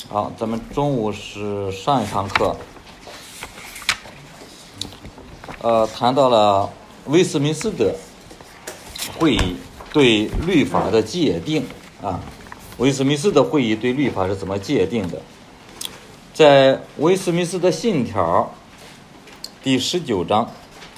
好，咱们中午是上一堂课，谈到了威斯敏斯特会议对律法的界定啊。威斯敏斯特会议对律法是怎么界定的？在威斯敏斯特信条第19章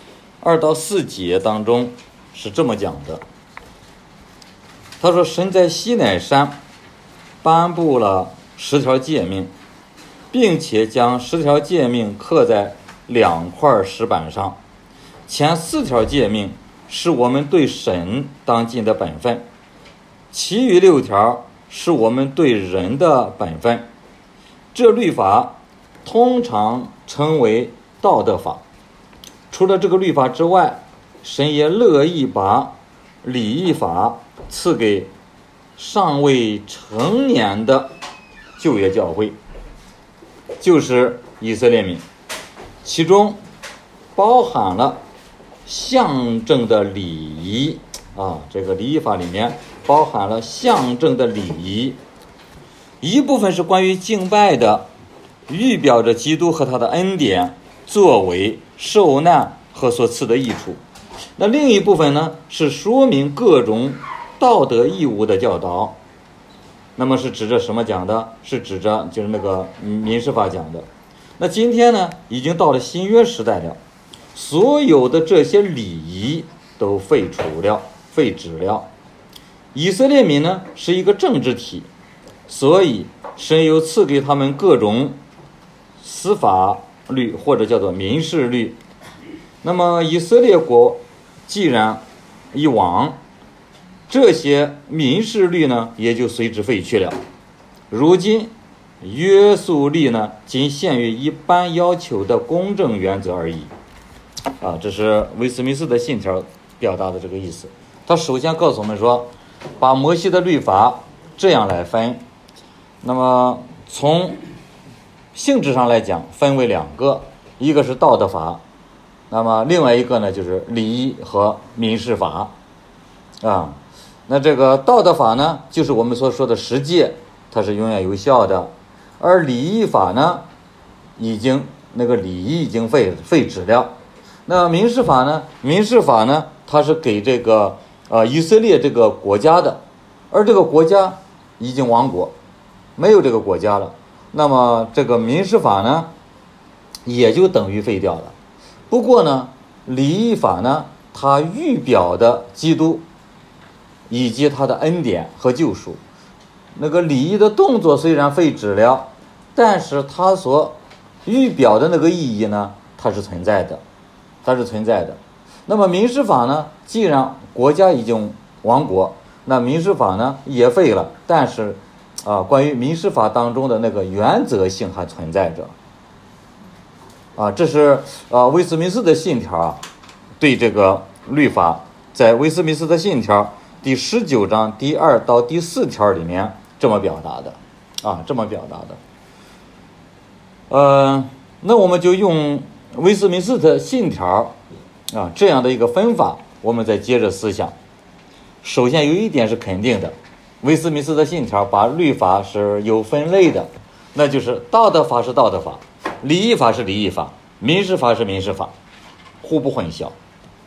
2到4节当中是这么讲的。他说，神在西乃山颁布了10条诫命，并且将10条诫命刻在2块石板上。前4条诫命是我们对神当尽的本分，其余6条是我们对人的本分。这律法通常称为道德法。除了这个律法之外，神也乐意把礼仪法赐给尚未成年的旧约教会，就是以色列民，其中包含了象征的礼仪啊，这个礼仪法里面包含了象征的礼仪，一部分是关于敬拜的，预表着基督和他的恩典、作为、受难和所赐的益处。那另一部分呢，是说明各种道德义务的教导。那么是指着什么讲的？是指着就是那个民事法讲的。那今天呢，已经到了新约时代了，所有的这些礼仪都废除了、废止了。以色列民呢是一个政治体，所以神又赐给他们各种司法律或者叫做民事律。那么以色列国既然一亡，这些民事律呢也就随之废去了。如今约束力呢仅限于一般要求的公正原则而已啊，这是威斯敏斯特信条表达的这个意思。他首先告诉我们说，把摩西的律法这样来分，那么从性质上来讲分为2个，一个是道德法，那么另外一个呢就是礼仪和民事法啊。那这个道德法呢，就是我们所说的10诫，它是永远有效的。而礼仪法呢，那个礼仪已经废止了。那民事法呢，它是给这个以色列这个国家的，而这个国家已经亡国，没有这个国家了。那么这个民事法呢，也就等于废掉了。不过呢，礼仪法呢，它预表的基督以及他的恩典和救赎。那个礼仪的动作虽然废止了，但是它所预表的那个意义呢，它是存在的。那么民事法呢，既然国家已经亡国，那民事法呢也废了，但是关于民事法当中的那个原则性还存在着啊。这是威斯敏斯特信条对这个律法在威斯敏斯特信条第19章第2到第4条里面这么表达的。那我们就用威斯敏斯特信条这样的一个分法，我们再接着思想。首先有一点是肯定的，威斯敏斯特信条把律法是有分类的，那就是道德法是道德法，礼仪法是礼仪法，民事法是民事法，互不混淆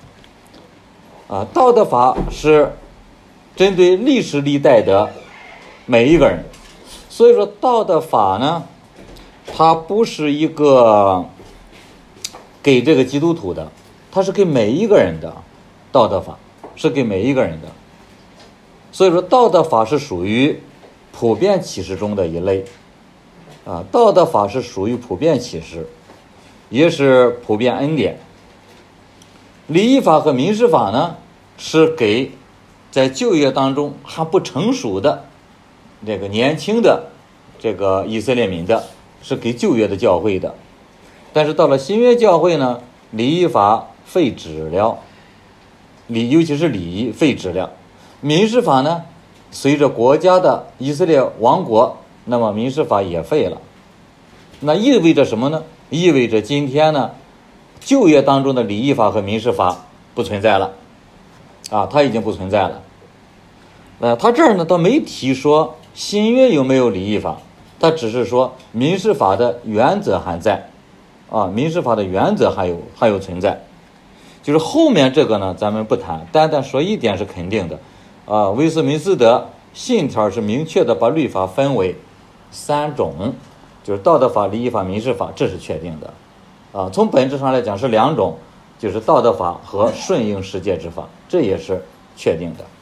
道德法是针对历史历代的每一个人，所以说道德法呢，它不是一个给这个基督徒的，它是给每一个人的。道德法是给每一个人的，所以说道德法是属于普遍启示中的一类道德法是属于普遍启示，也是普遍恩典。礼仪法和民事法呢，是给在旧约当中还不成熟的这个年轻的这个以色列民的，是给旧约的教会的。但是到了新约教会呢，礼仪法废止了，尤其是礼仪废止了。民事法呢，随着国家的以色列亡国，那么民事法也废了。那意味着什么呢？意味着今天呢，旧约当中的礼仪法和民事法不存在了它已经不存在了。他这儿呢倒没提说新约有没有礼仪法， 它只是说民事法的原则还在，民事法的原则还有存在。就是后面这个呢，咱们不谈，单说一点是肯定的，威斯敏斯特信条是明确的把律法分为3种，就是道德法、礼仪法、民事法，这是确定的。从本质上来讲是2种，就是道德法和顺应世界之法，这也是确定的。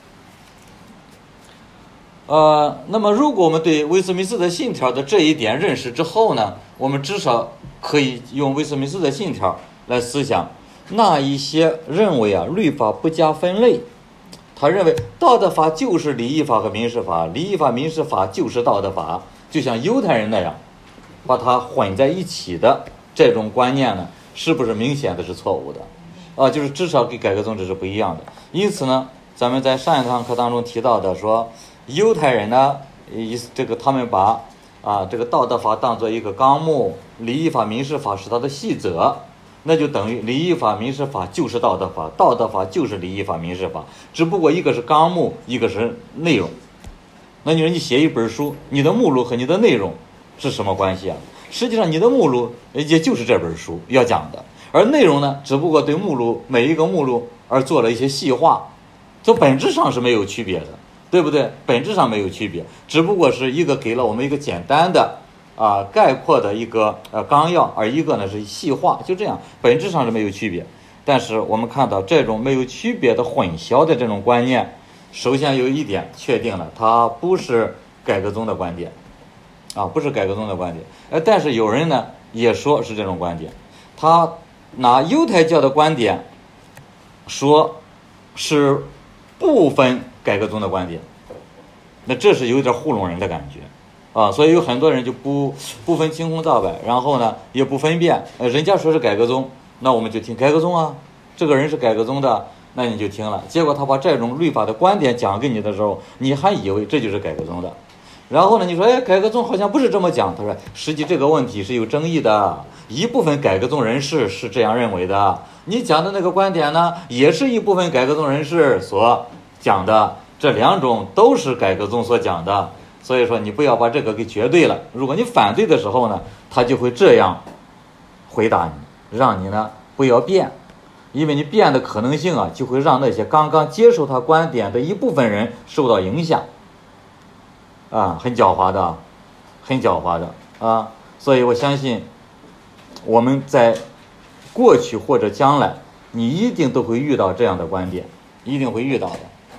那么如果我们对威斯敏斯特信条的这一点认识之后呢，我们至少可以用威斯敏斯特信条来思想那一些认为律法不加分类，他认为道德法就是礼仪法和民事法，礼仪法、民事法就是道德法，就像犹太人那样把它混在一起的这种观念呢，是不是明显的是错误的？就是至少跟改革宗旨是不一样的。因此呢，咱们在上一堂课当中提到的说，犹太人呢，他们把这个道德法当作一个纲目，礼仪法、民事法是它的细则，那就等于礼仪法、民事法就是道德法，道德法就是礼仪法、民事法，只不过一个是纲目，一个是内容。那你说你写一本书，你的目录和你的内容是什么关系啊？实际上你的目录也就是这本书要讲的，而内容呢，只不过对每一个目录而做了一些细化，从本质上是没有区别的，对不对？本质上没有区别，只不过是一个给了我们一个简单的概括的一个纲要，而一个呢是细化，就这样，本质上是没有区别。但是我们看到这种没有区别的混淆的这种观念，首先有一点确定了，它不是改革宗的观点，不是改革宗的观点。但是有人呢也说是这种观点，他拿犹太教的观点说是部分改革宗的观点，那这是有点糊弄人的感觉所以有很多人就不分青红皂白，然后呢也不分辨，人家说是改革宗，那我们就听改革宗这个人是改革宗的，那你就听了。结果他把这种律法的观点讲给你的时候，你还以为这就是改革宗的。然后呢，你说改革宗好像不是这么讲，他说实际这个问题是有争议的，一部分改革宗人士是这样认为的，你讲的那个观点呢，也是一部分改革宗人士所讲的，这2种都是改革宗所讲的。所以说你不要把这个给绝对了，如果你反对的时候呢，他就会这样回答你，让你呢不要变，因为你变的可能性就会让那些刚刚接受他观点的一部分人受到影响很狡猾的，很狡猾的所以我相信我们在过去或者将来，你一定都会遇到这样的观点，一定会遇到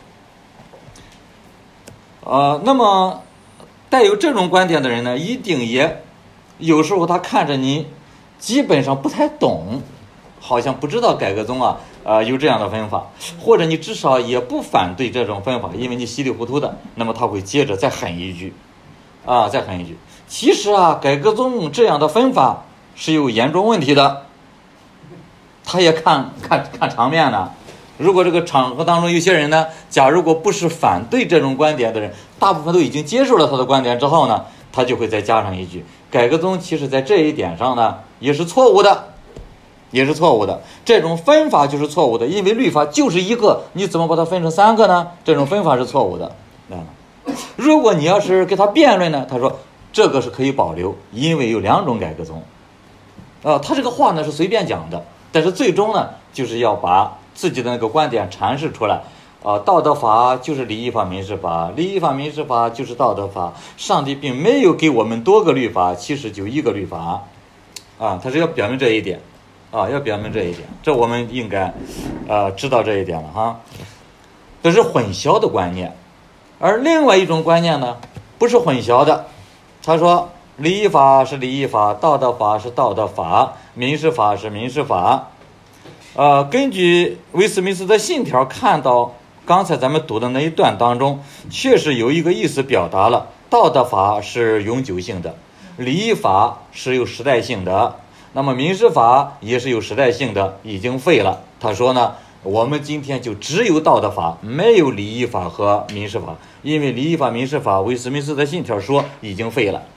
的那么带有这种观点的人呢，一定也有时候他看着你基本上不太懂，好像不知道改革宗有这样的分法，或者你至少也不反对这种分法，因为你稀里糊涂的，那么他会接着再狠一句其实改革宗这样的分法是有严重问题的，他也看场面呢。如果这个场合当中有些人呢，假如果不是反对这种观点的人，大部分都已经接受了他的观点之后呢，他就会再加上一句，改革宗其实在这一点上呢也是错误的，这种分法就是错误的，因为律法就是一个，你怎么把它分成3个呢？这种分法是错误的如果你要是给他辩论呢，他说这个是可以保留，因为有2种改革宗他这个话呢是随便讲的，但是最终呢就是要把自己的那个观点阐释出来道德法就是礼仪法、民事法，礼仪法、民事法就是道德法，上帝并没有给我们多个律法，其实就一个律法他是要表明这一点这我们应该知道这一点了这是混淆的观念。而另外一种观念呢不是混淆的，他说礼仪法是礼仪法，道德法是道德法，民事法是民事法根据威斯敏斯特信条看到刚才咱们读的那一段当中，确实有一个意思表达了，道德法是永久性的，礼仪法是有时代性的，那么民事法也是有时代性的，已经废了。他说呢，我们今天就只有道德法，没有礼仪法和民事法，因为礼仪法、民事法威斯敏斯特信条说已经废了。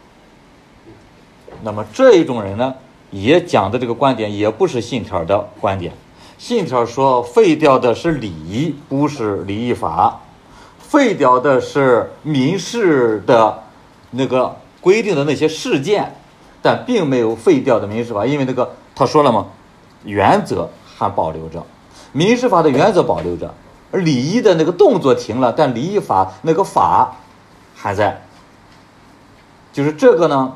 那么这一种人呢，也讲的这个观点也不是信条的观点，信条说废掉的是礼仪，不是礼仪法，废掉的是民事的那个规定的那些事件，但并没有废掉的民事法，因为那个他说了嘛，原则还保留着，民事法的原则保留着，而礼仪的那个动作停了，但礼仪法那个法还在。就是这个呢，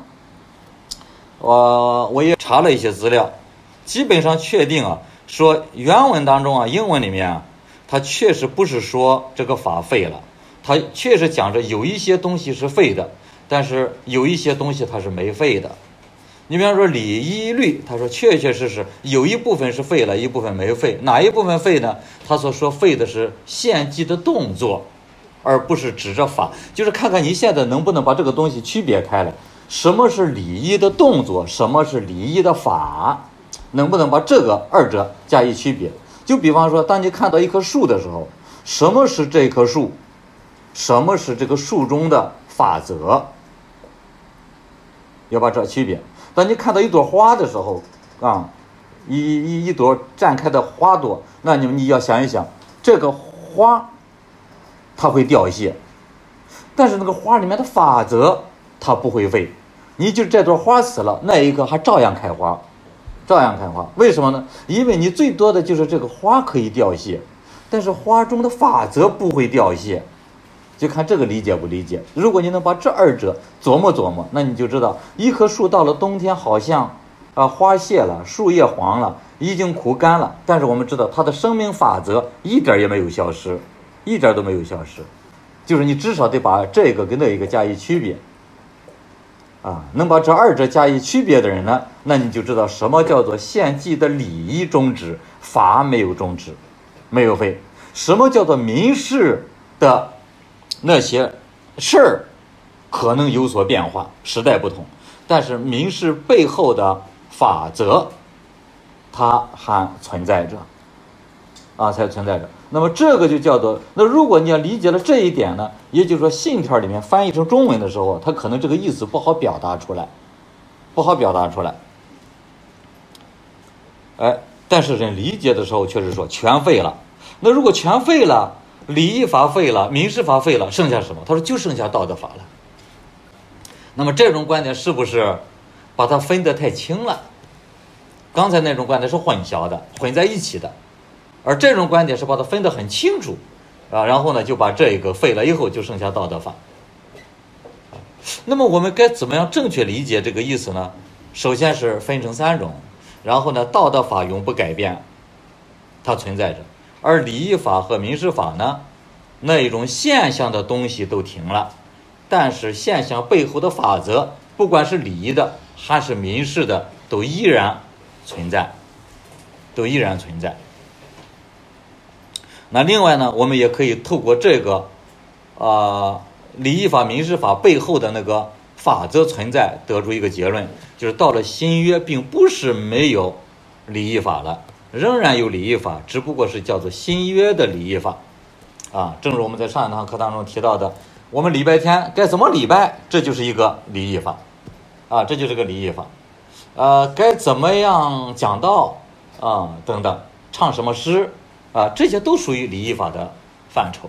我也查了一些资料，基本上确定啊，说原文当中啊，英文里面啊，它确实不是说这个法废了，它确实讲着有一些东西是废的，但是有一些东西它是没废的。你比方说礼仪律，他说确确实实有一部分是废了，一部分没废。哪一部分废呢？他所说废的是献祭的动作，而不是指着法。就是看看你现在能不能把这个东西区别开来，什么是礼仪的动作，什么是礼仪的法，能不能把这个二者加以区别？就比方说，当你看到一棵树的时候，什么是这棵树，什么是这个树中的法则，要把这区别。当你看到一朵花的时候啊，一朵绽开的花朵，那你要想一想，这个花它会掉谢，但是那个花里面的法则它不会废。你就这朵花死了，那一刻还照样开花，照样开花。为什么呢？因为你最多的就是这个花可以掉谢，但是花中的法则不会掉谢。就看这个理解不理解。如果你能把这二者琢磨琢磨，那你就知道一棵树到了冬天好像花谢了，树叶黄了，已经枯干了，但是我们知道它的生命法则一点也没有消失，一点都没有消失。就是你至少得把这个跟那一个加以区别能把这二者加以区别的人呢，那你就知道什么叫做献祭的礼仪终止，法没有终止，没有废。什么叫做民事的那些事儿可能有所变化，时代不同，但是民事背后的法则它还存在着才存在着。那么这个就叫做，那如果你要理解了这一点呢，也就是说信条里面翻译成中文的时候，它可能这个意思不好表达出来，但是人理解的时候确实说全废了。那如果全废了，礼仪法废了，民事法废了，剩下什么？他说就剩下道德法了。那么这种观点是不是把它分得太清了？刚才那种观点是混淆的，混在一起的，而这种观点是把它分得很清楚然后呢就把这个废了以后就剩下道德法。那么我们该怎么样正确理解这个意思呢？首先是分成三种，然后呢道德法永不改变，它存在着。而礼仪法和民事法呢，那一种现象的东西都停了，但是现象背后的法则，不管是礼仪的还是民事的，都依然存在。那另外呢，我们也可以透过这个礼仪法、民事法背后的那个法则存在，得出一个结论，就是到了新约，并不是没有礼仪法了，仍然有礼仪法，只不过是叫做新约的礼仪法正如我们在上一堂课当中提到的，我们礼拜天该怎么礼拜，这就是一个礼仪法这就是个礼仪法该怎么样讲道等等，唱什么诗这些都属于礼仪法的范畴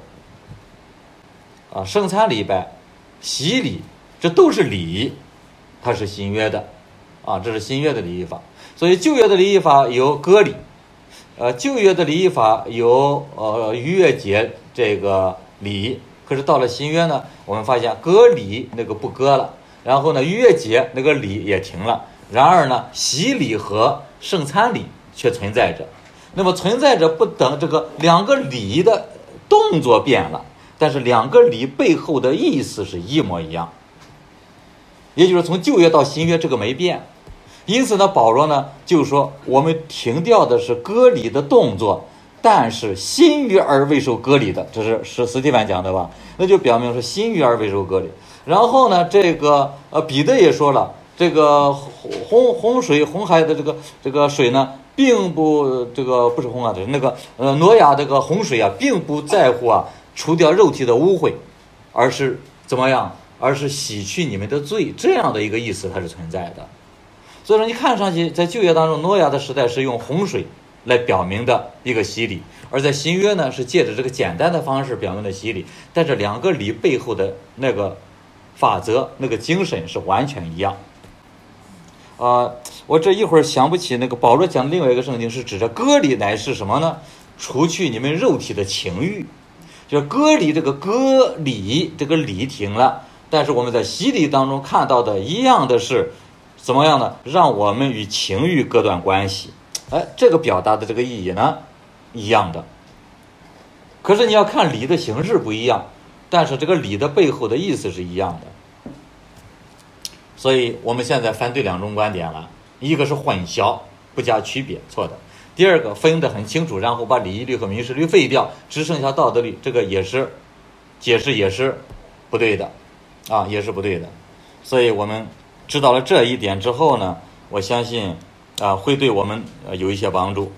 圣餐礼拜、洗礼，这都是礼仪，它是新约的这是新约的礼仪法。所以旧约的礼仪法有割礼旧约的礼仪法有逾越节这个礼，可是到了新约呢，我们发现割礼那个不割了，然后呢逾越节那个礼也停了，然而呢洗礼和圣餐礼却存在着。那么存在着不等这个两个礼的动作变了，但是两个礼背后的意思是一模一样，也就是从旧约到新约这个没变。因此呢，保罗呢就说我们停掉的是割礼的动作，但是新约而未受割礼的，这是斯蒂凡讲的吧？那就表明说新约而未受割礼。然后呢，这个彼得也说了，这个洪海的这个水呢，并不不是洪海的那个挪亚这个洪水并不在乎除掉肉体的污秽，而是怎么样？而是洗去你们的罪，这样的一个意思它是存在的。所以说你看上去在旧约当中，挪亚的时代是用洪水来表明的一个洗礼，而在新约呢是借着这个简单的方式表明的洗礼，但这两个礼背后的那个法则那个精神是完全一样。我这一会儿想不起那个保罗讲的另外一个圣经是指着割礼乃是什么呢？除去你们肉体的情欲，就是割礼，这个割礼这个礼停了，但是我们在洗礼当中看到的一样的是怎么样呢？让我们与情欲割断关系。这个表达的这个意义呢一样的，可是你要看礼的形式不一样，但是这个礼的背后的意思是一样的。所以我们现在反对两种观点了，一个是混淆不加区别，错的；第二个分得很清楚，然后把礼仪律和民事律废掉，只剩下道德律，这个也是解释也是不对的也是不对的。所以我们知道了这一点之后呢，我相信会对我们有一些帮助。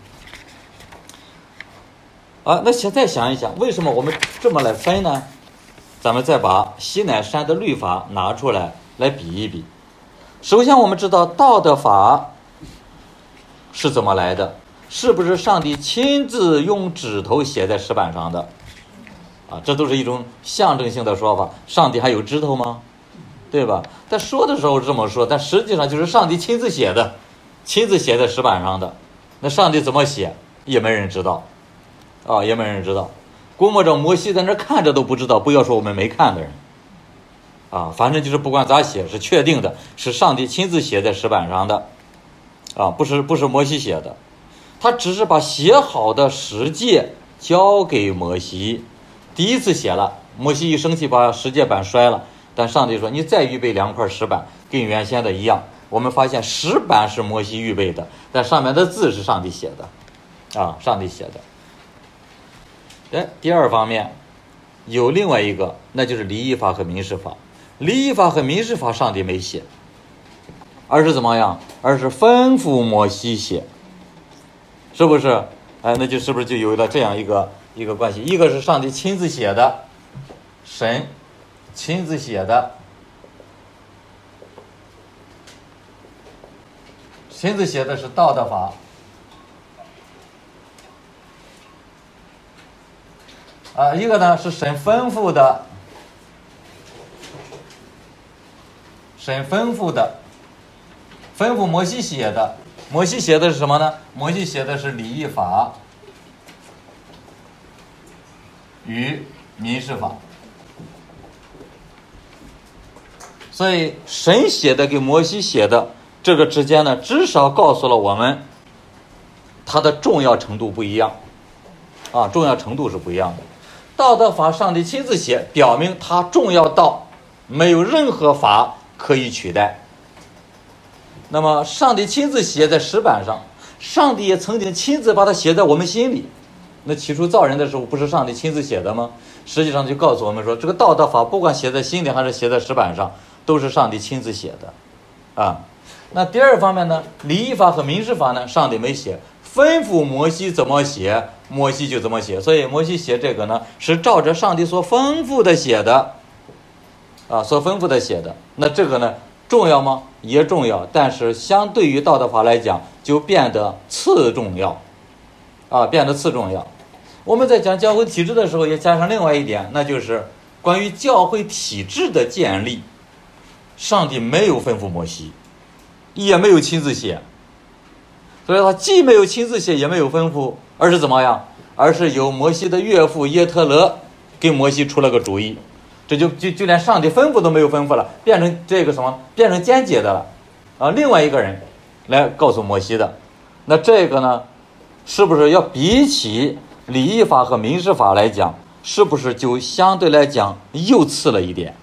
那现在想一想，为什么我们这么来分呢？咱们再把西乃山的律法拿出来比一比。首先我们知道道德法是怎么来的，是不是上帝亲自用指头写在石板上的这都是一种象征性的说法。上帝还有指头吗？对吧？但说的时候这么说，但实际上就是上帝亲自写的，亲自写在石板上的。那上帝怎么写也没人知道也没人知道。估摸着摩西在那看着都不知道，不要说我们没看的人反正就是不管咋写是确定的，是上帝亲自写在石板上的不是摩西写的。他只是把写好的十诫交给摩西，第一次写了，摩西一生气把十诫板摔了，但上帝说你再预备2块石板，跟原先的一样。我们发现石板是摩西预备的，但上面的字是上帝写的上帝写的。第二方面有另外一个，那就是礼仪法和民事法。礼仪法和民事法上帝没写，而是怎么样？而是吩咐摩西写，是不是？那就是不是就有了这样一个关系？一个是上帝亲自写的，神亲自写的，亲自写的是道德法一个呢是神吩咐的，吩咐摩西写的。摩西写的是什么呢？摩西写的是礼仪法与民事法。所以神写的跟摩西写的这个之间呢，至少告诉了我们它的重要程度不一样重要程度是不一样的。道德法上帝亲自写，表明它重要到没有任何法可以取代。那么上帝亲自写在石板上，上帝也曾经亲自把它写在我们心里。那起初造人的时候不是上帝亲自写的吗？实际上就告诉我们说，这个道德法不管写在心里还是写在石板上，都是上帝亲自写的那第二方面呢，礼仪法和民事法呢，上帝没写，吩咐摩西怎么写，摩西就怎么写。所以摩西写这个呢，是照着上帝所吩咐的写的所吩咐的写的。那这个呢重要吗？也重要，但是相对于道德法来讲就变得次重要变得次重要。我们在讲教会体制的时候也加上另外一点，那就是关于教会体制的建立，上帝没有吩咐摩西，也没有亲自写。所以他既没有亲自写，也没有吩咐，而是怎么样？而是由摩西的岳父耶特勒给摩西出了个主意，这就连上帝吩咐都没有吩咐了，变成这个什么，变成间接的了另外一个人来告诉摩西的。那这个呢，是不是要比起礼仪法和民事法来讲，是不是就相对来讲又次了一点？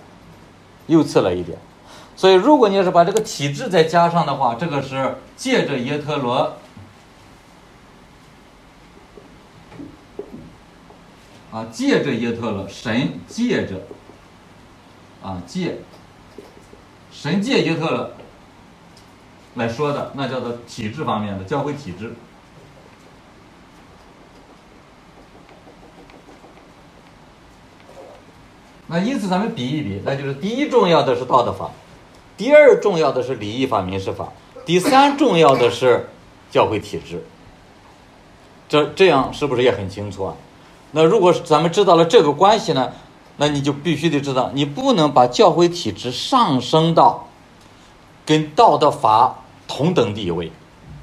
所以如果你要是把这个体制再加上的话，这个是借着耶特罗借着耶特勒，神借着神借耶特勒来说的，那叫做体制方面的教会体制。那因此咱们比一比，那就是第一重要的是道德法，第二重要的是礼仪法、民事法，第三重要的是教会体制。这样是不是也很清楚那如果咱们知道了这个关系呢， 那你就必须得知道，你不能把教会体制上升到跟道德法同等地位，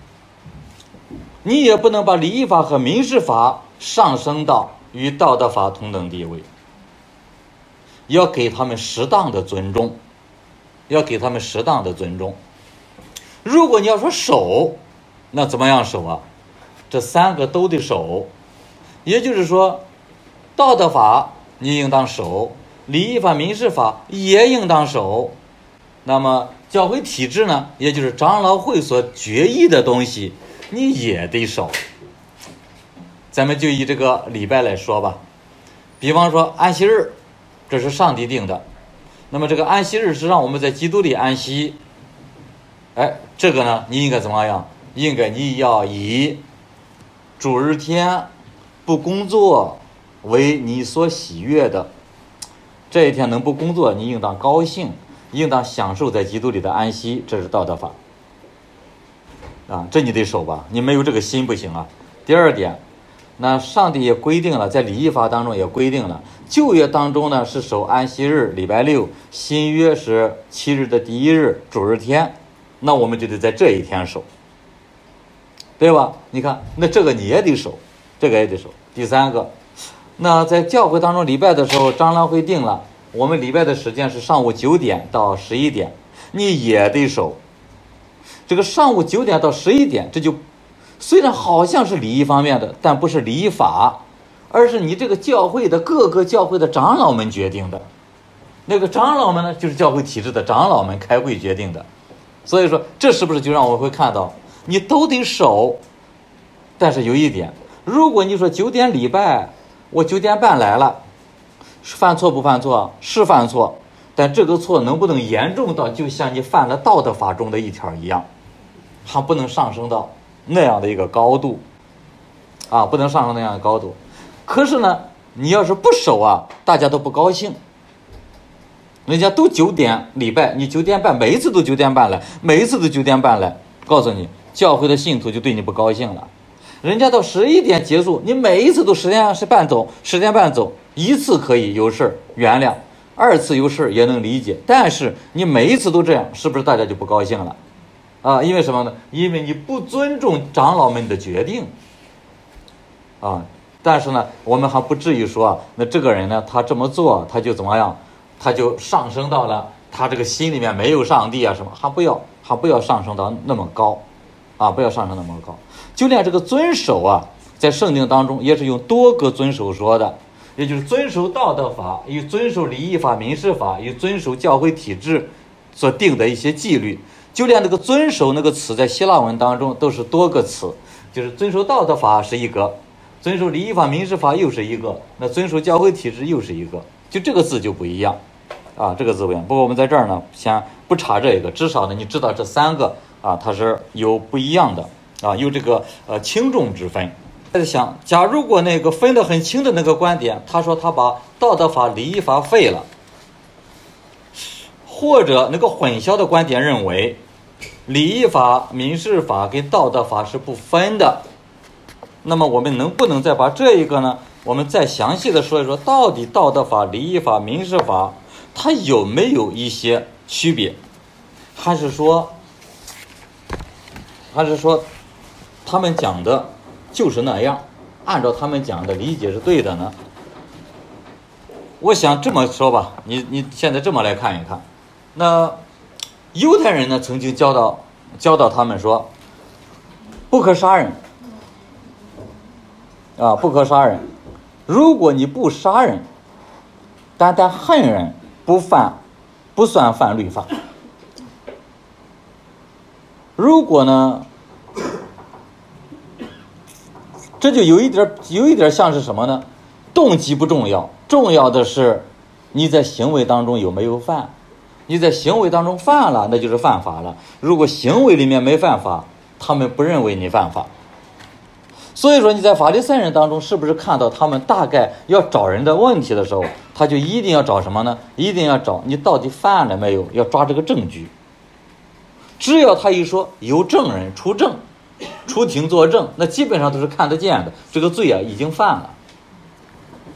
你也不能把礼仪法和民事法上升到与道德法同等地位，要给他们适当的尊重，要给他们适当的尊重。如果你要说守，那怎么样守啊？这三个都得守，也就是说，道德法你应当守，礼仪法、民事法也应当守。那么教会体制呢，也就是长老会所决议的东西，你也得守。咱们就以这个礼拜来说吧，比方说安息日，这是上帝定的，那么这个安息日是让我们在基督里安息。这个呢，你应该怎么样？应该你要以主日天不工作为你所喜悦的。这一天能不工作，你应当高兴，应当享受在基督里的安息，这是道德法啊，这你得守吧，你没有这个心不行啊。第二点，那上帝也规定了，在礼仪法当中也规定了，旧约当中呢是守安息日礼拜六，新约是7日的第1日主日天，那我们就得在这一天守，对吧？你看，那这个你也得守，这个也得守。第三个，那在教会当中礼拜的时候，长老会定了，我们礼拜的时间是上午9点到11点，你也得守。这个上午9点到11点，这就虽然好像是礼仪方面的，但不是礼仪法，而是你这个教会的各个教会的长老们决定的。那个长老们呢，就是教会体制的长老们开会决定的。所以说，这是不是就让我会看到，你都得守。但是有一点，如果你说9点礼拜，我9点半来了，犯错不犯错？是犯错，但这个错能不能严重到就像你犯了道德法中的一条一样，还不能上升到那样的一个高度啊，不能上升那样的高度。可是呢，你要是不守啊，大家都不高兴。人家都9点礼拜，你9点半，每一次都9点半来，每一次都9点半来，告诉你，教会的信徒就对你不高兴了。人家到11点结束，你每一次都10点半走，一次可以有事原谅，2次有事也能理解，但是你每一次都这样，是不是大家就不高兴了啊？因为什么呢？因为你不尊重长老们的决定啊。但是呢，我们还不至于说那这个人呢，他这么做他就怎么样，他就上升到了他这个心里面没有上帝啊什么，还不要上升到那么高啊，不要上升那么高。就连这个遵守啊，在圣经当中也是用多个遵守说的，也就是遵守道德法，与遵守礼仪法、民事法，与遵守教会体制所定的一些纪律。就连这个遵守那个词在希腊文当中都是多个词，就是遵守道德法是一个，遵守礼仪法、民事法又是一个，那遵守教会体制又是一个，就这个字就不一样啊，这个字不一样。不过我们在这儿呢，先不查这个，至少呢你知道这3个啊，它是有不一样的啊，有这个轻重之分。在想，假如果那个分得很清的那个观点，他说他把道德法、礼仪法废了，或者那个混淆的观点认为礼仪法、民事法跟道德法是不分的，那么我们能不能再把这一个呢，我们再详细的说一说，到底道德法、礼仪法、民事法它有没有一些区别，还是说他们讲的就是那样，按照他们讲的理解是对的呢？我想这么说吧，你现在这么来看一看，那犹太人呢曾经教导他们说，不可杀人啊，不可杀人。如果你不杀人，单单恨人，不算犯律法。如果呢，这就有一点像是什么呢？动机不重要，重要的是你在行为当中有没有犯。你在行为当中犯了，那就是犯法了。如果行为里面没犯法，他们不认为你犯法。所以说你在法利赛人当中，是不是看到他们大概要找人的问题的时候，他就一定要找什么呢？一定要找你到底犯了没有，要抓这个证据。只要他一说有证人出证，出庭作证，那基本上都是看得见的，这个罪啊已经犯了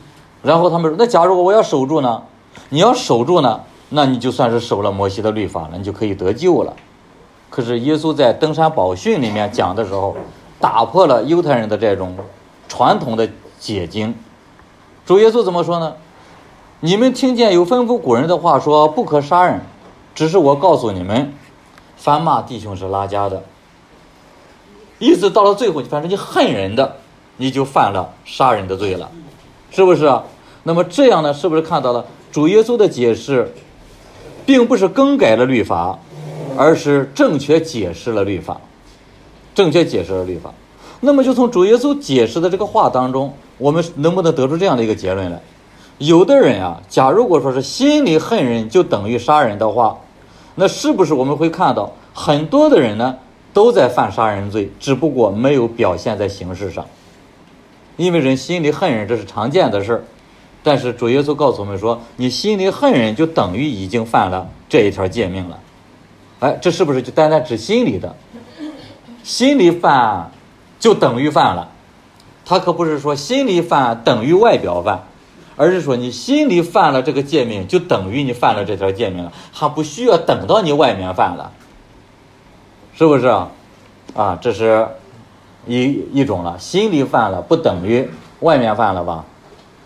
然后他们说，那假如我要守住呢？你要守住呢，那你就算是守了摩西的律法了，你就可以得救了。可是耶稣在登山宝训里面讲的时候，打破了犹太人的这种传统的解经。主耶稣怎么说呢？你们听见有吩咐古人的话说不可杀人，只是我告诉你们，凡骂弟兄是拉家的。意思到了最后，反正你恨人的，你就犯了杀人的罪了，是不是啊？那么这样呢，是不是看到了主耶稣的解释并不是更改了律法，而是正确解释了律法，正确解释了律法。那么就从主耶稣解释的这个话当中，我们能不能得出这样的一个结论来？有的人啊，假如果说是心里恨人就等于杀人的话，那是不是我们会看到很多的人呢都在犯杀人罪，只不过没有表现在形式上？因为人心里恨人这是常见的事，但是主耶稣告诉我们说，你心里恨人就等于已经犯了这一条诫命了。哎，这是不是就单单指心里的？心里犯就等于犯了，他可不是说心里犯等于外表犯，而是说你心里犯了这个诫命，就等于你犯了这条诫命了，还不需要等到你外面犯了，是不是啊？啊，这是一种了，心里犯了不等于外面犯了吧？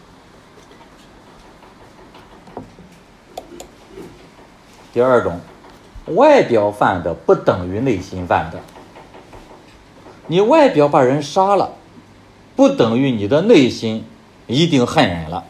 第二种，外表犯的不等于内心犯的。你外表把人杀了，不等于你的内心一定恨人了，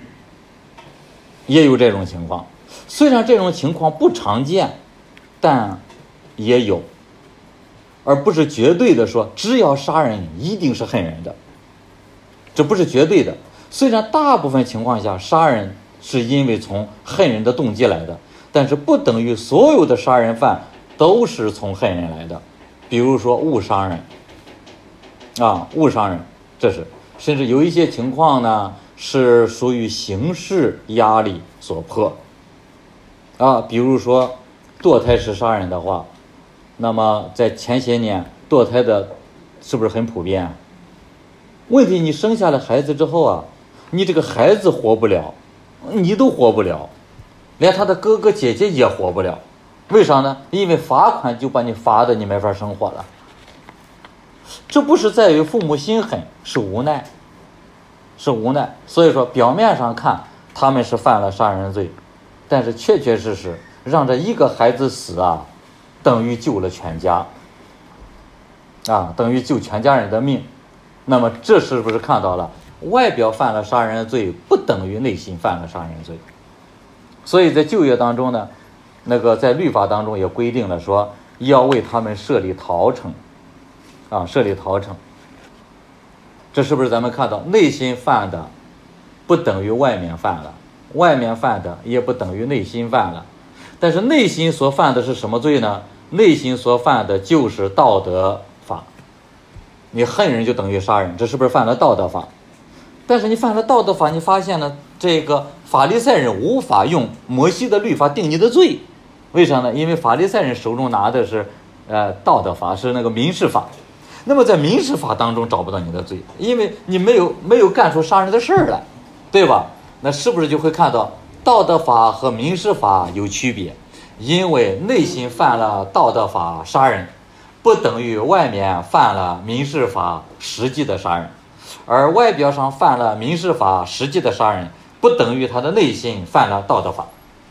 也有这种情况。虽然这种情况不常见，但也有，而不是绝对的说只要杀人一定是恨人的，这不是绝对的。虽然大部分情况下杀人是因为从恨人的动机来的，但是不等于所有的杀人犯都是从恨人来的。比如说误伤人啊，误伤人，这是甚至有一些情况呢是属于刑事压力所迫啊。比如说堕胎式杀人的话，那么在前些年堕胎的是不是很普遍？问题你生下了孩子之后啊，你这个孩子活不了，你都活不了，连他的哥哥姐姐也活不了。为啥呢？因为罚款就把你罚的你没法生活了。这不是在于父母心狠，是无奈，是无奈。所以说表面上看他们是犯了杀人罪，但是确确实实让这一个孩子死啊，等于救了全家啊，等于救全家人的命。那么这是不是看到了外表犯了杀人罪不等于内心犯了杀人罪？所以在旧约当中呢，那个在律法当中也规定了说要为他们设立逃城啊，设立逃城。这是不是咱们看到内心犯的不等于外面犯了，外面犯的也不等于内心犯了？但是内心所犯的是什么罪呢？内心所犯的就是道德法。你恨人就等于杀人，这是不是犯了道德法？但是你犯了道德法，你发现呢，这个法利赛人无法用摩西的律法定你的罪。为啥呢？因为法利赛人手中拿的是道德法，是那个民事法。那么在民事法当中找不到你的罪，因为你没有干出杀人的事儿来，对吧？那是不是就会看到道德法和民事法有区别？因为内心犯了道德法杀人，不等于外面犯了民事法实际的杀人，而外表上犯了民事法实际的杀人，不等于他的内心犯了道德法。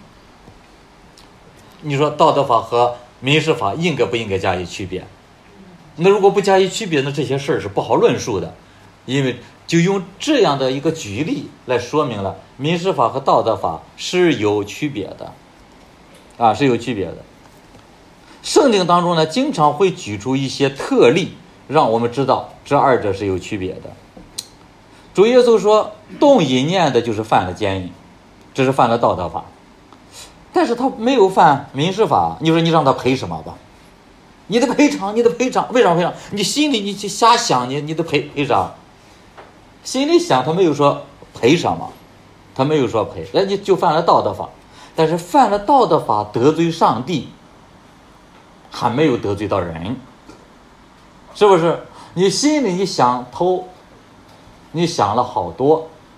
你说道德法和民事法应该不应该加以区别？那如果不加以区别，那这些事儿是不好论述的。因为就用这样的一个举例来说明了民事法和道德法是有区别的啊，是有区别的。圣经当中呢，经常会举出一些特例，让我们知道这二者是有区别的。主耶稣说动淫念的就是犯了奸淫，这是犯了道德法，但是他没有犯民事法。你说你让他赔什么吧？你得赔偿，你得赔偿。为啥赔偿？你心里你去瞎想，你得赔啥？心里想他没有说赔什么，他没有说赔，人家就犯了道德法。但是犯了道德法得罪上帝，还没有得罪到人，是不是？你心里你想偷，你想了好多，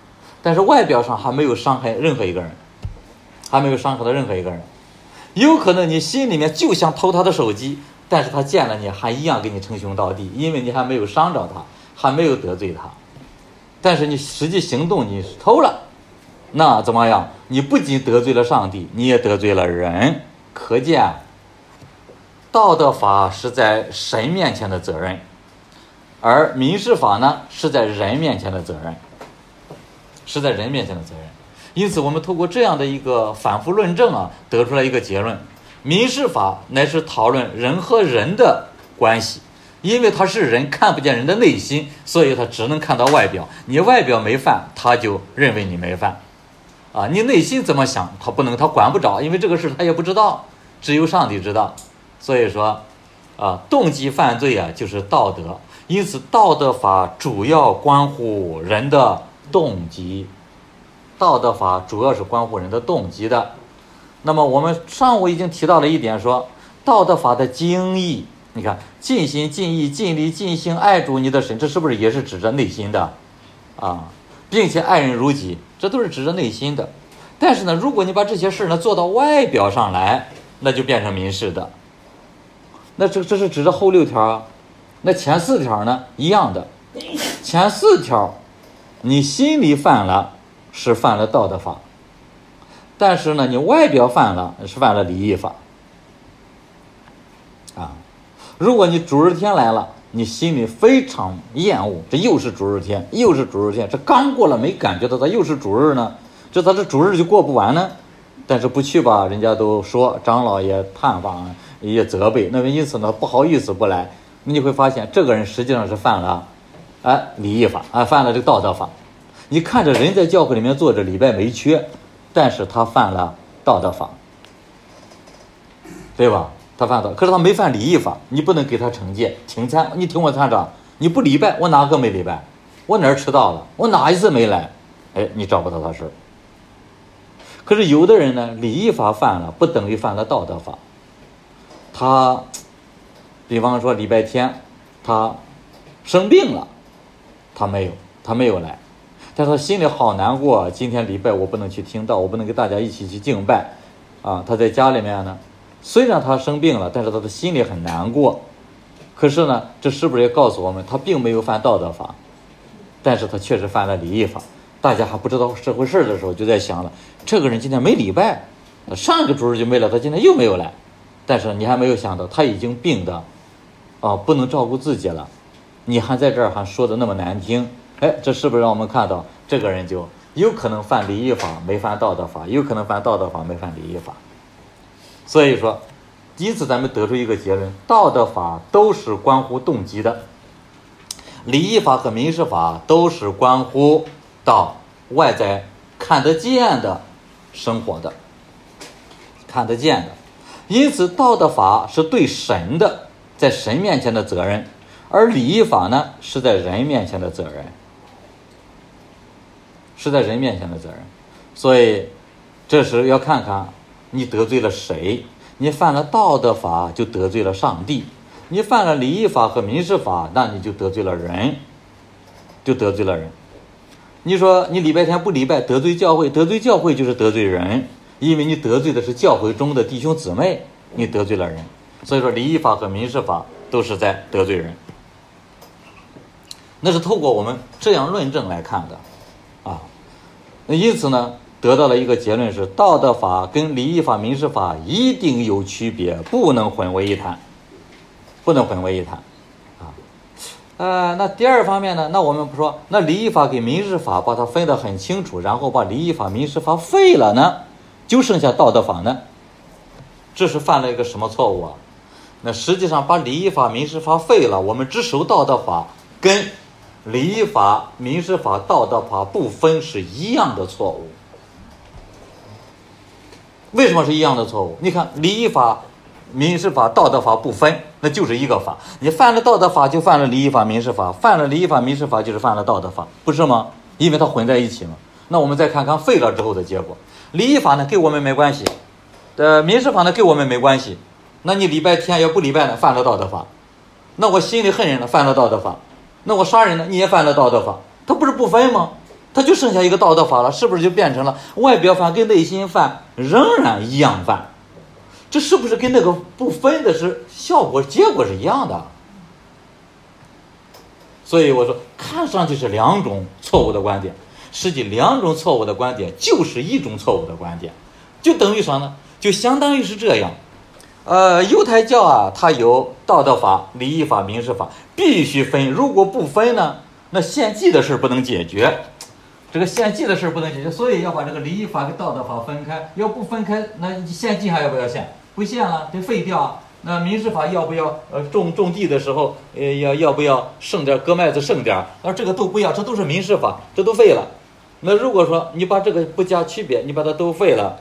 但是外表上还没有伤害任何一个人，还没有伤害到任何一个人。有可能你心里面就想偷他的手机，但是他见了你还一样给你称兄道弟，因为你还没有伤着他，还没有得罪他。但是你实际行动你偷了，那怎么样？你不仅得罪了上帝，你也得罪了人。可见道德法是在神面前的责任，而民事法呢是在人面前的责任，是在人面前的责任。因此我们透过这样的一个反复论证啊，得出来一个结论：民事法乃是讨论人和人的关系，因为他是人，看不见人的内心，所以他只能看到外表。你外表没犯，他就认为你没犯啊。你内心怎么想，他不能，他管不着，因为这个事他也不知道，只有上帝知道。所以说动机犯罪啊就是道德，因此道德法主要关乎人的动机，道德法主要是关乎人的动机的。那么我们上午已经提到了一点，说道德法的经义，你看尽心尽意尽力尽性爱主你的神，这是不是也是指着内心的啊？并且爱人如己，这都是指着内心的。但是呢，如果你把这些事呢做到外表上来，那就变成民事的。那这是指着后6条啊。那前4条呢一样的，前4条你心里犯了是犯了道德法，但是呢你外表犯了是犯了礼义法啊。如果你主日天来了，你心里非常厌恶，这又是主日天，又是主日天，这刚过了没感觉到它又是主日呢，这它这主日就过不完呢。但是不去吧，人家都说，长老也探访也责备，那么因此呢不好意思不来。你会发现这个人实际上是犯了礼义法犯了这个道德法。你看着人在教会里面坐着，礼拜没缺，但是他犯了道德法，对吧？他犯道，可是他没犯礼义法，你不能给他惩戒停餐。你听我参长，你不礼拜，我哪个没礼拜？我哪儿迟到了？我哪一次没来？你找不到他事。可是有的人呢，礼义法犯了不等于犯了道德法。他比方说礼拜天他生病了，他没有来，但是他心里好难过，今天礼拜我不能去听道，我不能跟大家一起去敬拜他在家里面呢，虽然他生病了，但是他的心里很难过。可是呢，这是不是也告诉我们，他并没有犯道德法，但是他确实犯了礼义法。大家还不知道这回事的时候，就在想了，这个人今天没礼拜，上一个主日就没来，他今天又没有来。但是你还没有想到，他已经病的不能照顾自己了，你还在这儿还说的那么难听，这是不是让我们看到这个人就有可能犯礼义法没犯道德法，有可能犯道德法没犯礼义法。所以说因此咱们得出一个结论，道德法都是关乎动机的，礼义法和民事法都是关乎到外在看得见的生活的，看得见的。因此道德法是对神的，在神面前的责任，而礼义法呢是在人面前的责任，是在人面前的责任。所以这时要看看你得罪了谁。你犯了道德法就得罪了上帝，你犯了礼义法和民事法，那你就得罪了人，就得罪了人。你说你礼拜天不礼拜，得罪教会，得罪教会就是得罪人，因为你得罪的是教会中的弟兄姊妹，你得罪了人。所以说礼义法和民事法都是在得罪人。那是透过我们这样论证来看的那因此呢得到了一个结论是，道德法跟礼义法民事法一定有区别，不能混为一谈，不能混为一谈那第二方面呢，那我们不说那礼义法跟民事法把它分得很清楚，然后把礼义法民事法废了呢，就剩下道德法呢，这是犯了一个什么错误那实际上把礼义法民事法废了，我们只守道德法，跟礼义法民事法道德法不分是一样的错误。为什么是一样的错误？你看礼义法民事法道德法不分，那就是一个法，你犯了道德法就犯了礼义法民事法，犯了礼义法民事法就是犯了道德法，不是吗？因为它混在一起嘛。那我们再看看废了之后的结果，礼义法呢跟我们没关系，民事法呢跟我们没关系。那你礼拜天要不礼拜呢，犯了道德法。那我心里恨人了，犯了道德法。那我杀人呢，你也犯了道德法。它不是不分吗？ 它就剩下一个道德法了，是不是就变成了外表犯跟内心犯仍然一样犯？这是不是跟那个不分的是效果结果是一样的？所以我说，看上去是两种错误的观点，实际两种错误的观点就是一种错误的观点，就等于啥呢？就相当于是这样。犹太教啊，它有道德法、礼仪法、民事法，必须分。如果不分呢，那献祭的事不能解决。这个献祭的事不能解决，所以要把这个礼仪法跟道德法分开。要不分开，那献祭还要不要献？不献了，得废掉。那民事法要不要种地的时候，要不要剩点割麦子剩点？这个都不要，这都是民事法，这都废了。那如果说你把这个不加区别，你把它都废了，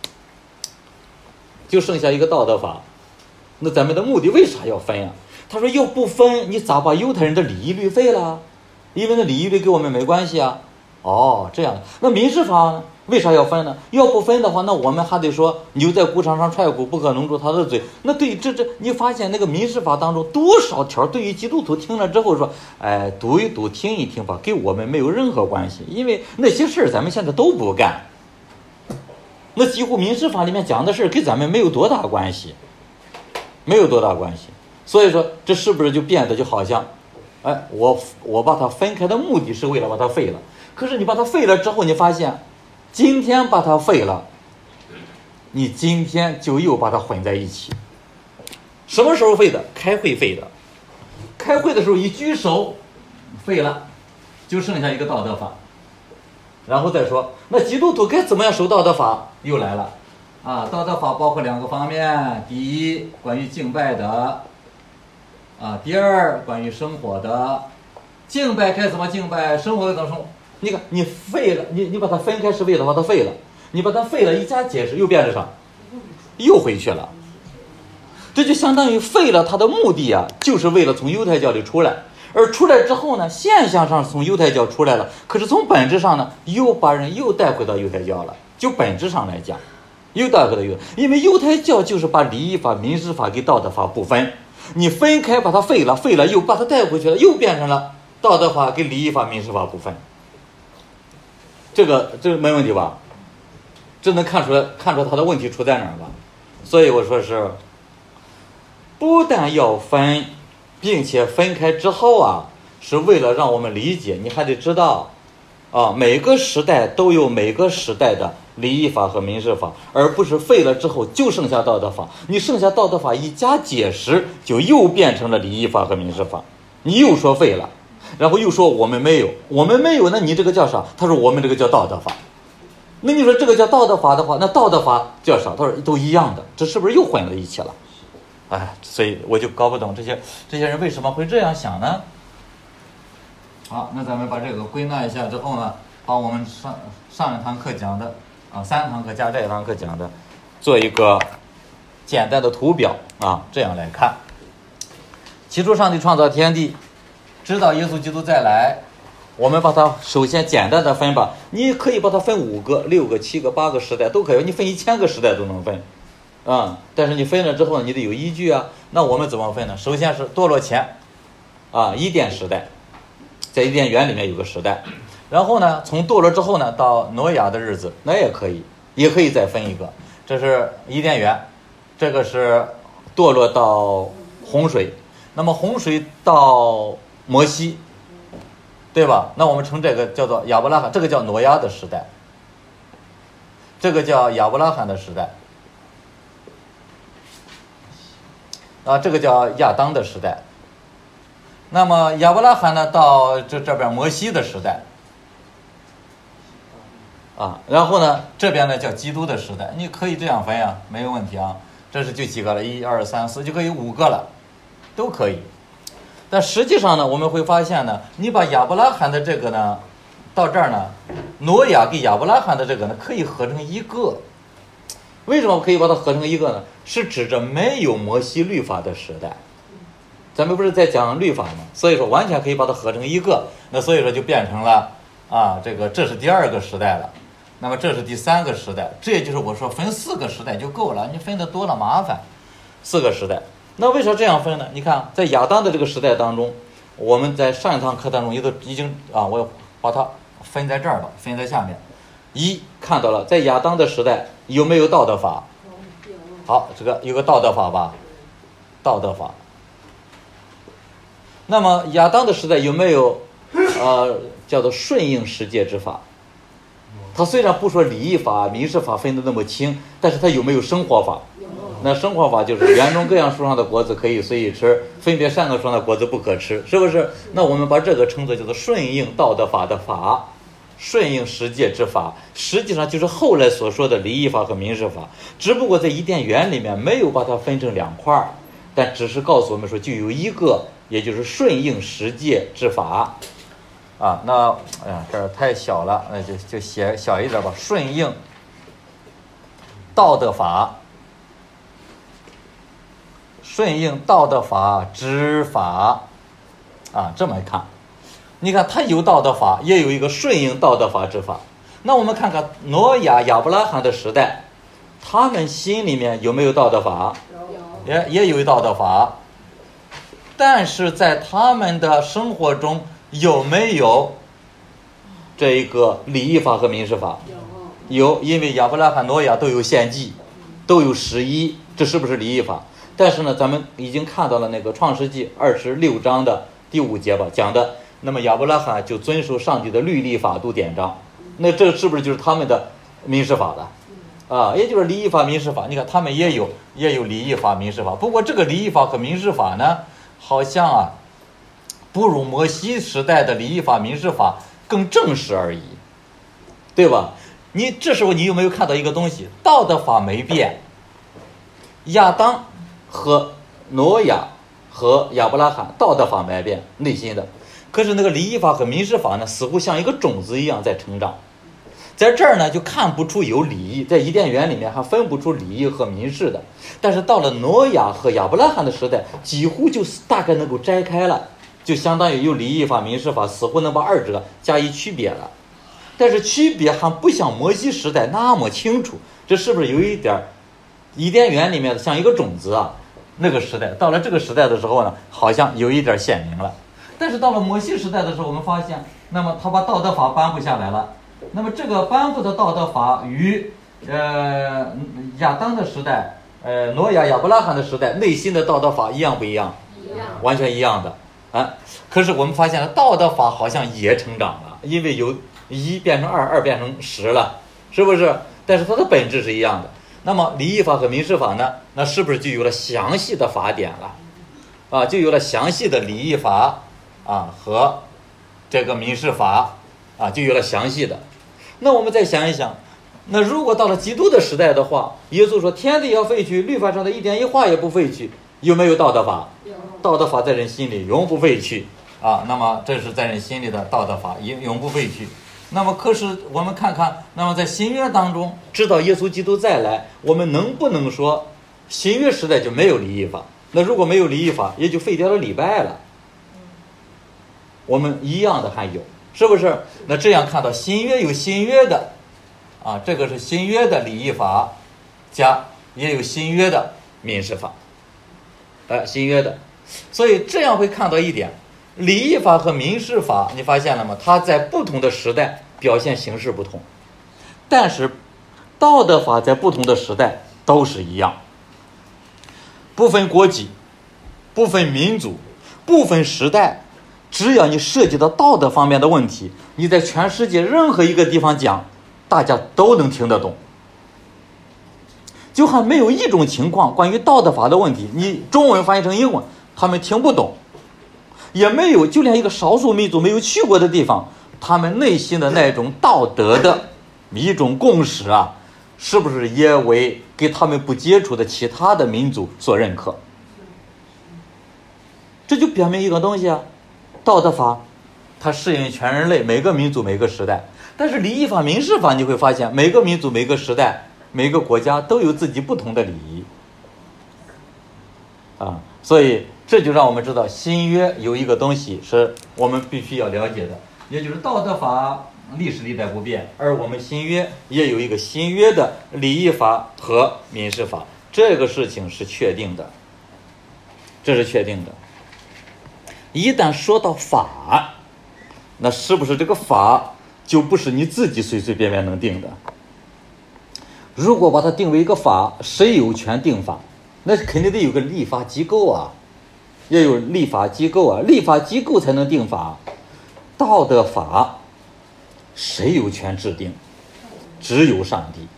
就剩下一个道德法。那咱们的目的为啥要分呀？他说要不分，你咋把犹太人的礼仪律废了？因为那礼仪律跟我们没关系啊。哦，这样的。那民事法呢？为啥要分呢？要不分的话，那我们还得说牛在骨场上踹骨，不可弄住他的嘴。那对这你发现那个民事法当中多少条对于基督徒听了之后说，读一读听一听吧，跟我们没有任何关系，因为那些事儿咱们现在都不干。那几乎民事法里面讲的事跟咱们没有多大关系，没有多大关系。所以说这是不是就变得就好像，我把它分开的目的是为了把它废了。可是你把它废了之后，你发现今天把它废了，你今天就又把它混在一起。什么时候废的？开会废的。开会的时候一举手废了，就剩下一个道德法。然后再说，那基督徒该怎么样守道德法？又来了道德法包括两个方面：第一，关于敬拜的第二，关于生活的。敬拜该怎么敬拜，生活该怎么生活。你看，你废了，你把它分开是为了把它废了，你把它废了，一加解释又变成啥？又回去了。这就相当于废了它的目的啊，就是为了从犹太教里出来。而出来之后呢，现象上从犹太教出来了，可是从本质上呢，又把人又带回到犹太教了。就本质上来讲，又带回到因为犹太教就是把礼仪法、民事法跟道德法不分，你分开把它废了又把它带回去了，又变成了道德法跟礼仪法、民事法不分。这个没问题吧？这能看出他的问题出在哪儿吧？所以我说是，不但要分，并且分开之后是为了让我们理解，你还得知道每个时代都有每个时代的礼仪法和民事法，而不是废了之后就剩下道德法。你剩下道德法一加解释，就又变成了礼仪法和民事法。你又说废了，然后又说我们没有，那你这个叫啥？他说我们这个叫道德法。那你说这个叫道德法的话，那道德法叫啥？他说都一样的，这是不是又混在一起了？所以我就搞不懂这些人为什么会这样想呢？好，那咱们把这个归纳一下之后呢，把我们上一堂课讲的3堂课加这一堂课讲的，做一个简单的图表这样来看。起初上帝创造天地，直到耶稣基督再来，我们把它首先简单的分吧，你可以把它分5个、6个、7个、8个时代都可以，你分1000个时代都能分但是你分了之后你得有依据那我们怎么分呢？首先是堕落前伊甸时代，在伊甸园里面有个时代，然后呢从堕落之后呢到挪亚的日子，那也可以再分一个，这是伊甸园，这个是堕落到洪水，那么洪水到摩西，对吧？那我们称这个叫做亚伯拉罕，这个叫挪亚的时代，这个叫亚伯拉罕的时代这个叫亚当的时代。那么亚伯拉罕呢到这边摩西的时代然后呢这边呢叫基督的时代，你可以这样分没有问题这是就几个了，1、2、3、4就可以5个了，都可以。但实际上呢我们会发现呢，你把亚伯拉罕的这个呢到这儿呢，挪亚跟亚伯拉罕的这个呢可以合成一个。为什么可以把它合成一个呢？是指着没有摩西律法的时代，咱们不是在讲律法吗？所以说完全可以把它合成一个，那所以说就变成了这是第2个时代了，那么这是第3个时代，这也就是我说分4个时代就够了，你分的多了麻烦。4个时代，那为啥这样分呢？你看在亚当的这个时代当中，我们在上一堂课当中已经我把它分在这儿吧，分在下面。一看到了，在亚当的时代有没有道德法？好，这个有个道德法吧，道德法。那么亚当的时代有没有叫做顺应十诫之法？他虽然不说礼仪法、民事法分得那么清，但是他有没有生活法？那生活法就是园中各样树上的果子可以随意吃，分别善恶树上的果子不可吃，是不是？那我们把这个称作叫做顺应道德法的法，顺应十诫之法，实际上就是后来所说的礼仪法和民事法，只不过在伊甸园里面没有把它分成两块，但只是告诉我们说就有一个，也就是顺应十诫之法啊。那哎呀，这儿太小了，那就写小一点吧，顺应道德法。顺应道德法之法啊，这么看，你看它有道德法，也有一个顺应道德法之法。那我们看看挪亚、亚伯拉罕的时代，他们心里面有没有道德法？也有道德法，但是在他们的生活中有没有这一个礼仪法和民事法？有，因为亚伯拉罕、挪亚都有献祭，都有十一，这是不是礼仪法？但是呢，咱们已经看到了那个创世纪26章的第5节吧，讲的，那么亚伯拉罕就遵守上帝的律例法度典章，那这是不是就是他们的民事法了？啊，也就是礼仪法、民事法。你看他们也有礼仪法、民事法，不过这个礼仪法和民事法呢，好像不如摩西时代的礼仪法、民事法更正式而已，对吧？你这时候你有没有看到一个东西？道德法没变，亚当和挪亚和亚伯拉罕道德法没变，内心的，可是那个礼仪法和民事法呢，似乎像一个种子一样在成长。在这儿呢，就看不出有礼仪，在伊甸园里面还分不出礼仪和民事的，但是到了挪亚和亚伯拉罕的时代，几乎就大概能够摘开了，就相当于有礼仪法、民事法，似乎能把二者加以区别了。但是区别还不像摩西时代那么清楚，这是不是有一点伊甸园里面的像一个种子啊？那个时代到了这个时代的时候呢，好像有一点显明了。但是到了摩西时代的时候，我们发现，那么他把道德法颁布下来了。那么这个颁布的道德法与亚当的时代、挪亚、亚伯拉罕的时代内心的道德法一样不一样？一样，完全一样的啊。可是我们发现了道德法好像也成长了，因为有1变成2，2变成10了，是不是？但是它的本质是一样的。那么礼仪法和民事法呢？那是不是就有了详细的法典了？啊，就有了详细的礼仪法啊和这个民事法啊，就有了详细的。那我们再想一想，那如果到了基督的时代的话，耶稣说天地要废去，律法上的一点一画也不废去，有没有道德法？有，道德法在人心里永不废去啊。那么这是在人心里的道德法，永不废去。那么可是我们看看，那么在新约当中，直到耶稣基督再来，我们能不能说新约时代就没有礼仪法？那如果没有礼仪法，也就废掉了礼拜了。我们一样的还有，是不是？那这样看到新约有新约的啊，这个是新约的礼仪法，加也有新约的民事法，新约的。所以这样会看到一点，礼仪法和民事法，你发现了吗？它在不同的时代表现形式不同，但是道德法在不同的时代都是一样，不分国籍，不分民族，不分时代，只要你涉及到道德方面的问题，你在全世界任何一个地方讲，大家都能听得懂。就还没有一种情况关于道德法的问题，你中文翻译成英文，他们听不懂。也没有，就连一个少数民族没有去过的地方，他们内心的那种道德的一种共识啊，是不是也为给他们不接触的其他的民族所认可？这就表明一个东西啊，道德法它适应全人类，每个民族每个时代。但是礼仪法、民事法你会发现，每个民族每个时代每个国家都有自己不同的礼仪啊，所以这就让我们知道新约有一个东西是我们必须要了解的，也就是道德法历史历代不变，而我们新约也有一个新约的礼仪法和民事法，这个事情是确定的，这是确定的。一旦说到法，那是不是这个法就不是你自己随随便便能定的。如果把它定为一个法，谁有权定法？那肯定得有个立法机构啊，要有立法机构啊，立法机构才能定法。道德法谁有权制定？只有上帝。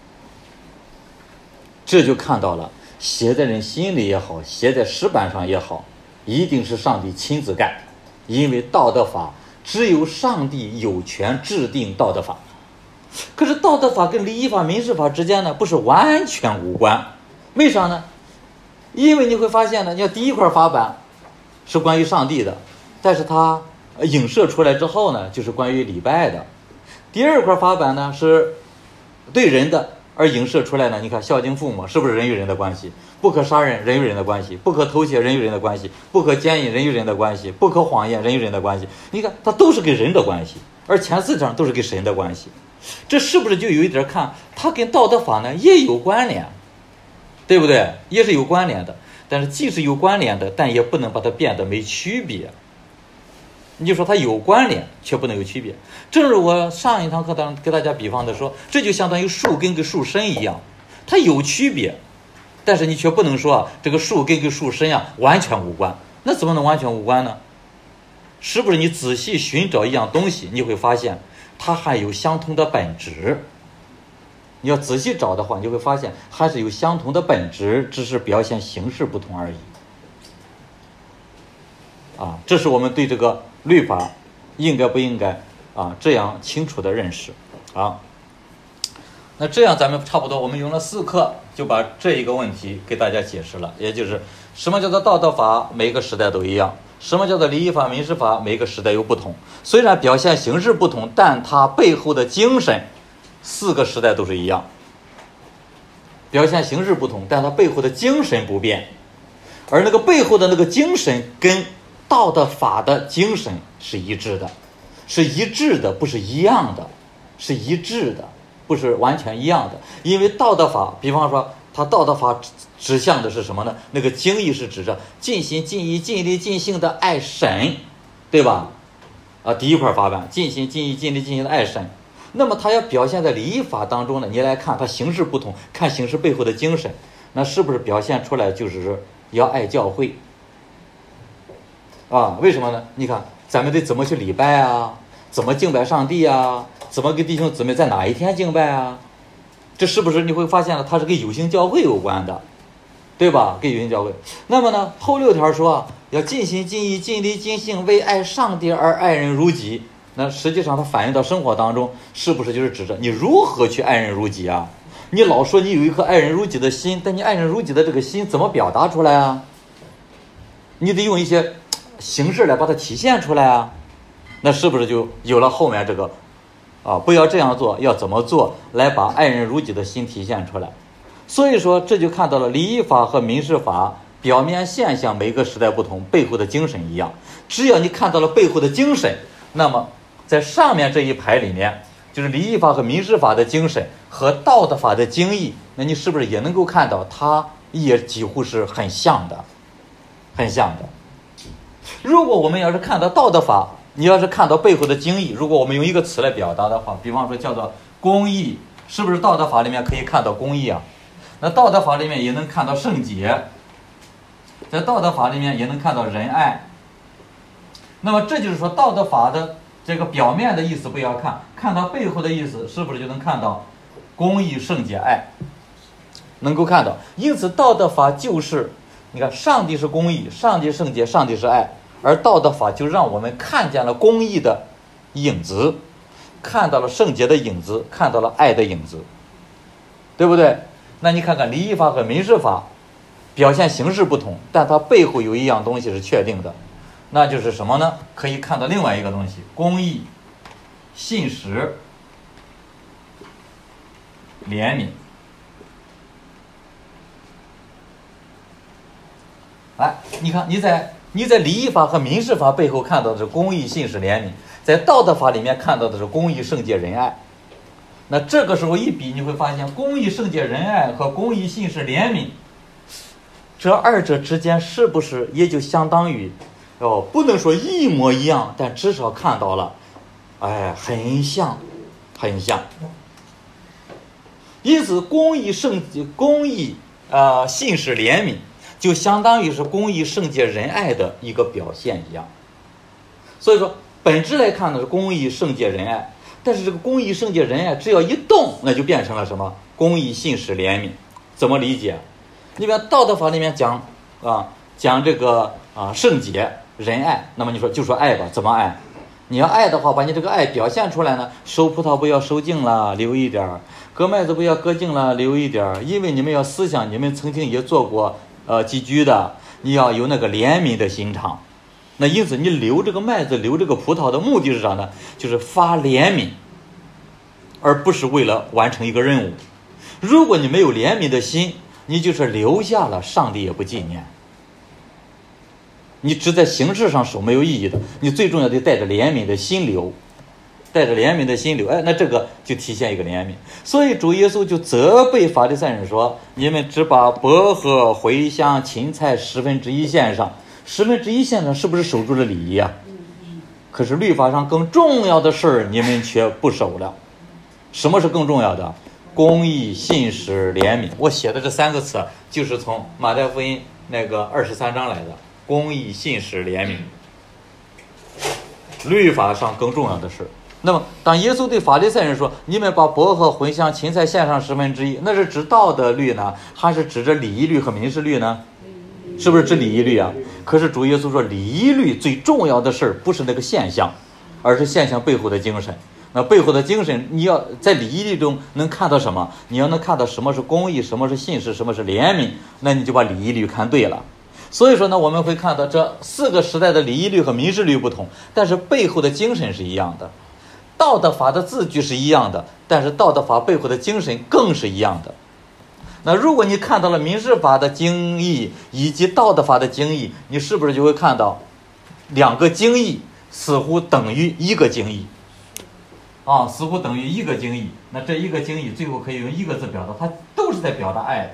这就看到了，写在人心里也好，写在石板上也好，一定是上帝亲自干。因为道德法只有上帝有权制定道德法。可是道德法跟礼仪法、民事法之间呢，不是完全无关。为啥呢？因为你会发现呢，你看第一块法板是关于上帝的，但是它影射出来之后呢，就是关于礼拜的。第二块法板呢是对人的，而影射出来呢，你看孝敬父母是不是人与人的关系？不可杀人，人与人的关系；不可偷窃，人与人的关系；不可奸淫，人与人的关系；不可谎言，人与人的关系。你看它都是跟人的关系，而前四章都是跟神的关系。这是不是就有一点看它跟道德法呢也有关联，对不对？也是有关联的，但是既是有关联的，但也不能把它变得没区别。你就说它有关联，却不能有区别。正如我上一堂课当中给大家比方的说，这就相当于树根跟树身一样，它有区别，但是你却不能说这个树根跟树身完全无关。那怎么能完全无关呢？是不是你仔细寻找一样东西，你会发现它还有相同的本质？你要仔细找的话，你就会发现还是有相同的本质，只是表现形式不同而已。这是我们对这个律法应该不应该这样清楚的认识那这样咱们差不多我们用了4课就把这一个问题给大家解释了，也就是什么叫做道德法，每个时代都一样；什么叫做礼仪法、民事法，每个时代有不同。虽然表现形式不同，但它背后的精神4个时代都是一样。表现形式不同，但它背后的精神不变，而那个背后的那个精神跟道德法的精神是一致的，是一致的，不是一样的，是一致的，不是完全一样的。因为道德法，比方说它道德法指向的是什么呢？那个经义是指着尽心尽意尽力尽性的爱神，对吧？第一块法板，尽心尽意尽力尽性的爱神。那么它要表现在礼仪法当中呢，你来看它形式不同，看形式背后的精神，那是不是表现出来就是要爱教会为什么呢？你看咱们得怎么去礼拜怎么敬拜上帝怎么跟弟兄姊妹在哪一天敬拜这是不是你会发现了它是跟有形教会有关的，对吧？跟有形教会。那么呢，后6条说要尽心尽意尽力尽性为爱上帝而爱人如己。那实际上它反映到生活当中，是不是就是指着你如何去爱人如己你老说你有一颗爱人如己的心，但你爱人如己的这个心怎么表达出来你得用一些形式来把它体现出来那是不是就有了后面这个不要这样做，要怎么做来把爱人如己的心体现出来？所以说这就看到了礼仪法和民事法表面现象每个时代不同，背后的精神一样。只要你看到了背后的精神，那么在上面这一排里面，就是礼仪法和民事法的精神和道德法的精义，那你是不是也能够看到它也几乎是很像的，很像的。如果我们要是看到道德法，你要是看到背后的精义，如果我们用一个词来表达的话，比方说叫做公义，是不是道德法里面可以看到公义那道德法里面也能看到圣洁，在道德法里面也能看到仁爱。那么这就是说道德法的这个表面的意思不要看，看到背后的意思，是不是就能看到公义、圣洁、爱，能够看到。因此道德法就是你看上帝是公义，上帝圣洁，上帝是爱，而道德法就让我们看见了公义的影子，看到了圣洁的影子，看到了爱的影子，对不对？那你看看礼仪法和民事法表现形式不同，但它背后有一样东西是确定的，那就是什么呢？可以看到另外一个东西，公义、信实、怜悯。你看你在礼仪法和民事法背后看到的是公义、信实、怜悯，在道德法里面看到的是公义、圣洁、仁爱。那这个时候一比，你会发现公义、圣洁、仁爱和公义、信实、怜悯，这二者之间是不是也就相当于不能说一模一样，但至少看到了很像， 很像。因此，公义信实怜悯，就相当于是公义圣洁仁爱的一个表现一样。所以说，本质来看呢是公义圣洁仁爱，但是这个公义圣洁仁爱只要一动，那就变成了什么？公义信实怜悯。怎么理解？你比方道德法里面讲这个圣洁仁爱，那么你说就说爱吧，怎么爱？你要爱的话，把你这个爱表现出来呢，收葡萄不要收尽了，留一点；割麦子不要割尽了，留一点。因为你们要思想，你们曾经也做过寄居的，你要有那个怜悯的心肠。那因此你留这个麦子，留这个葡萄的目的是啥呢？就是发怜悯，而不是为了完成一个任务。如果你没有怜悯的心，你就是留下了，上帝也不纪念。你只在形式上守没有意义的，你最重要的带着怜悯的心流，带着怜悯的心流，那这个就体现一个怜悯。所以主耶稣就责备法利赛人说：你们只把薄荷、茴香、芹菜1/10献上，1/10献上是不是守住了礼仪啊？可是律法上更重要的事儿你们却不守了。什么是更重要的？公义、信实、怜悯。我写的这3个词就是从马太福音那个23章来的。公义、信实、怜悯，律法上更重要的事。那么当耶稣对法利赛人说你们把薄荷、茴香、芹菜献上1/10，那是指道德律呢，还是指着礼仪律和民事律呢？是不是指礼仪律啊？可是主耶稣说礼仪律最重要的事不是那个现象，而是现象背后的精神。那背后的精神，你要在礼仪律中能看到什么？你要能看到什么是公义，什么是信实，什么是怜悯，那你就把礼仪律看对了。所以说呢，我们会看到这4个时代的礼仪律和民事律不同，但是背后的精神是一样的。道德法的字句是一样的，但是道德法背后的精神更是一样的。那如果你看到了民事法的精义以及道德法的精义，你是不是就会看到2个精义似乎等于1个精义似乎等于1个精义。那这1个精义最后可以用1个字表达，它都是在表达爱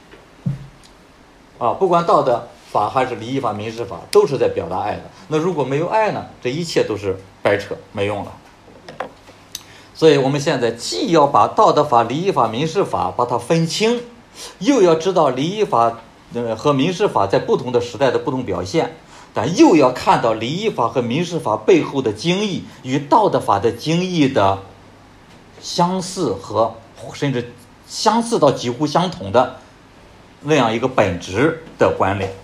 的不管道德法还是礼仪法、民事法，都是在表达爱的。那如果没有爱呢，这一切都是白扯，没用了。所以我们现在既要把道德法、礼仪法、民事法把它分清，又要知道礼仪法和民事法在不同的时代的不同表现，但又要看到礼仪法和民事法背后的精义与道德法的精义的相似和甚至相似到几乎相同的那样一个本质的关联。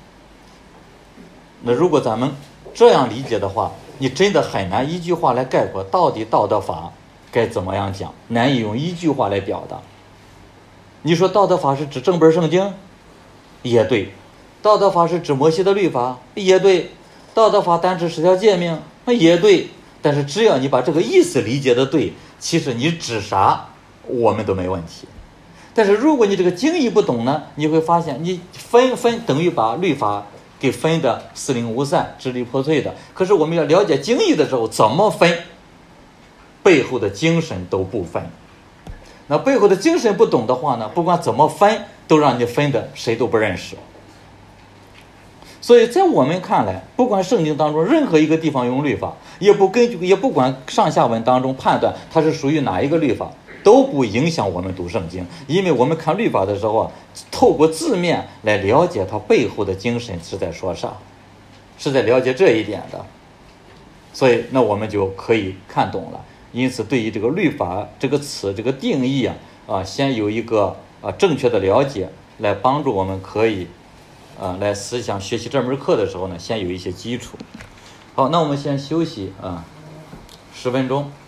那如果咱们这样理解的话，你真的很难一句话来概括到底道德法该怎么样讲，难以用一句话来表达。你说道德法是指正本圣经，也对；道德法是指摩西的律法，也对；道德法单指10条诫命，也对。但是只要你把这个意思理解的对，其实你指啥我们都没问题。但是如果你这个经义不懂呢，你会发现你分等于把律法给分的四零五散、支离破碎的。可是我们要了解经义的时候，怎么分，背后的精神都不分。那背后的精神不懂的话呢，不管怎么分，都让你分的谁都不认识。所以在我们看来，不管圣经当中任何一个地方用律法，也不管上下文当中判断它是属于哪一个律法，都不影响我们读圣经。因为我们看律法的时候透过字面来了解它背后的精神是在说啥，是在了解这一点的。所以那我们就可以看懂了。因此对于这个律法这个词这个定义先有一个正确的了解，来帮助我们可以来思想学习这门课的时候呢，先有一些基础。好，那我们先休息10分钟。